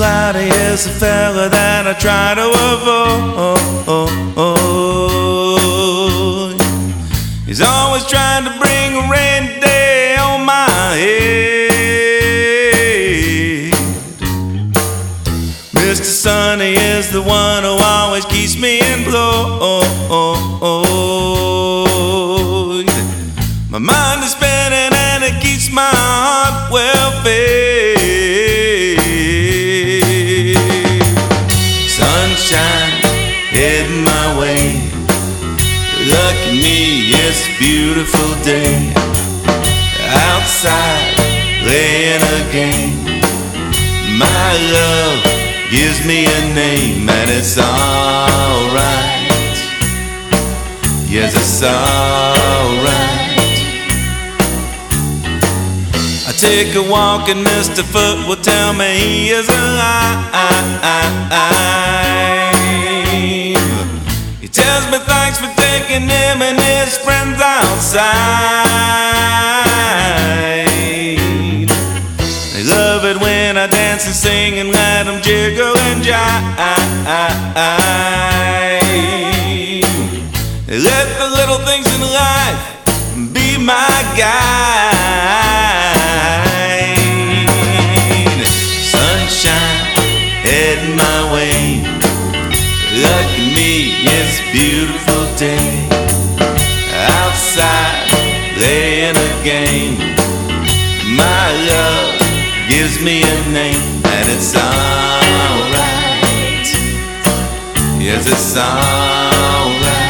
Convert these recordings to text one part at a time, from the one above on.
cloudy is the fella that I try to avoid. He's always trying to bring a rainy day on my head. Mr. Sunny is the one who always keeps me employed. My mind is spinning and it keeps my heart well fed. Sunshine heading my way. Lucky me, it's a beautiful day. Outside playing a game. My love gives me a name, and it's alright. Yes, it's alright. I take a walk and Mr. Foot will tell me he is alive. He tells me thanks for taking him and his friends outside. They love it when I dance and sing and let them jiggle and jive. They let the little things in life be my guide. Heading my way. Lucky me, it's a beautiful day. Outside playing a game. My love gives me a name, and it's alright. Yes, it's alright.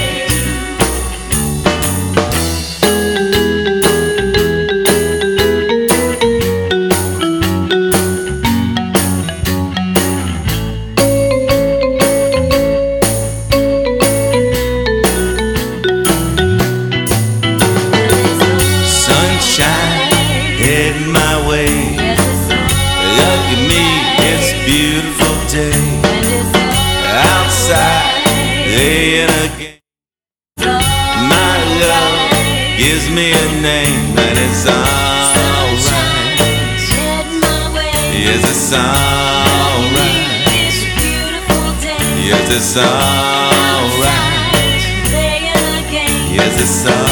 Heading my way. Lucky me, it's a beautiful day. Outside playing a game. My love gives me a name, and it's alright. Yes, it's alright. Yes, it's alright. Yes, it's alright.